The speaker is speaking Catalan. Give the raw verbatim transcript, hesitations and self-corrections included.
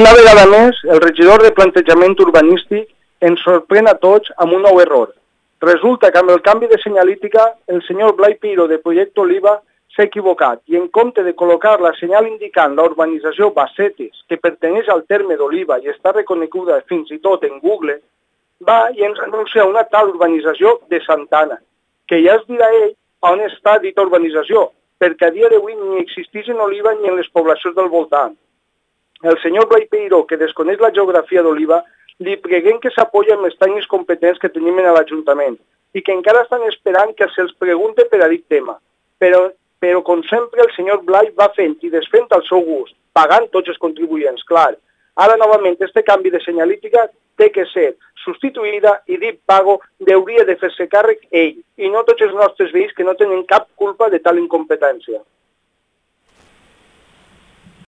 Una vegada més, el regidor de Plantejament Urbanístic ens sorprèn a tots amb un nou error. Resulta que amb el canvi de senyalítica, el senyor Blai Peiró de Projecte Oliva s'ha equivocat i en compte de col·locar la senyal indicant la urbanització Bassetes, que perteneix al terme d'Oliva i està reconeguda fins i tot en Google, va i ens anuncia una tal urbanització de Santana, que ja es dirà ell on està dita urbanització, perquè a dia d'avui ni existeix en Oliva ni en les poblacions del voltant. El senyor Blai Peiró, que desconeix la geografia d'Oliva, li preguem que s'apoya amb els tècnics competents que tenim a l'Ajuntament i que encara estan esperant que se'ls pregunte per a dit tema. Però, però com sempre, el senyor Blai va fent i desfent al seu gust, pagant tots els contribuents, clar. Ara, novament, este canvi de senyalítica té que ser substituïda i dit pago hauria de fer-se càrrec ell, i no tots els nostres veïns que no tenen cap culpa de tal incompetència.